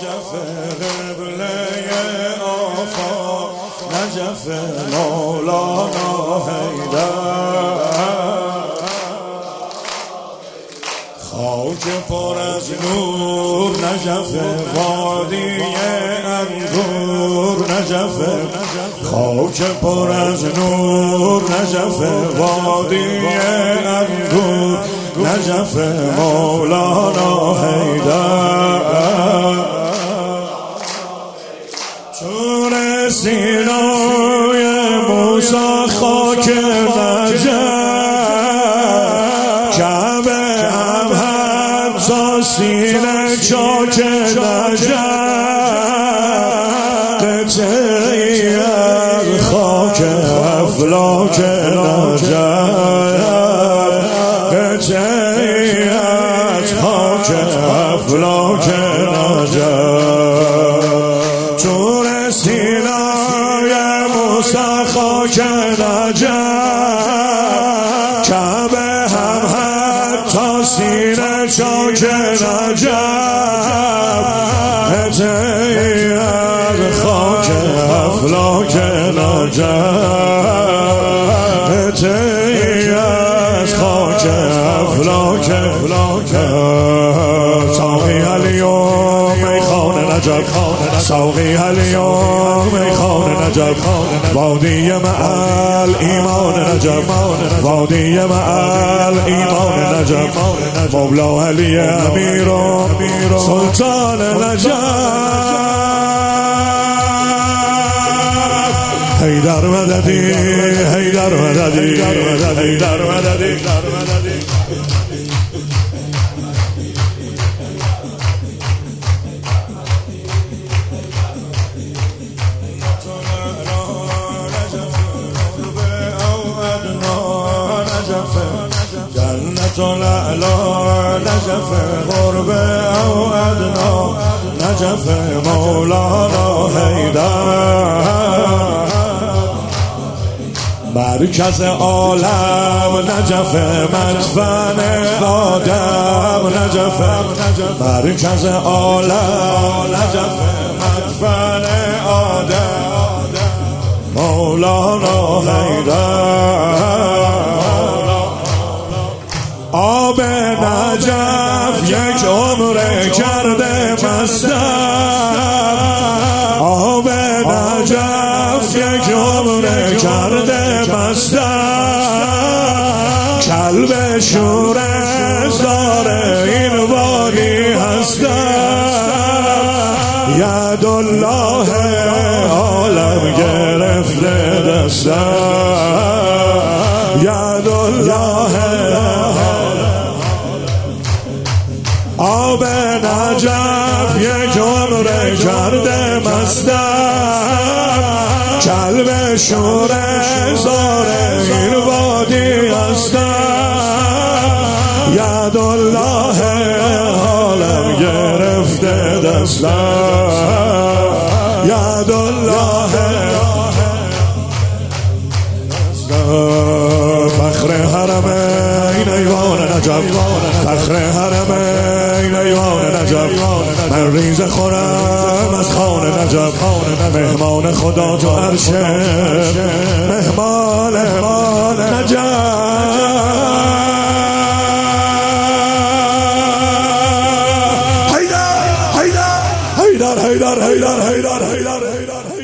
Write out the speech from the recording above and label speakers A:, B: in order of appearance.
A: نجف قبله آفاق، نجف مولانا حیدر. خاک پر از نور نجف وادی انگور، نجف خاک پر از نور نجف وادی انگور، نجف مولانا حیدر. چون سینای موسی خاک نجف، کعبه هم حمزه سینه چاک نجف، قطعی از خاک افلاک نجف، قطعی از خاک افلاک نجف. چون سینای موسی خاک نجف، کعبه هم حتی سینه چاک نجف، قطعی از خاک افلاک نجف، قطعی از خاک افلاک نجف. ساقی الیوم میخانه نجف، ساقی الیوم میخانه نجف، وادی معل ایمان نجف، وادی معل ایمان نجف. مولا علی امیر سلطان نجف، حیدر مددی، حیدر مددی، حیدر مددی. جنت الاعلی نجف، قرب او ادنا نجف مولانا حیدر. مرکز عالم نجف، مدفن آدم نجف، مرکز عالم نجف، مدفن آدم مولانا حیدر. آب نجف یک عمر کرده مستم، آب نجف یک عمر کرده مستم، کلب شورش داره این وادی هستم، ید الله عالم گرفته دستم، ید الله. آب نجف یک عمر کرده مستم، کلب شورش داره این وادی هستم، ید الله عالم گرفته دستم، ید الله. فخر حرمین ایوان نجف، فخر حرمین ایوان نجف، من ریز خورم از خان نجف، مهمان خدا تو عرش، مهمان نجف. حیدر حیدر حیدر حیدر حیدر حیدر حیدر.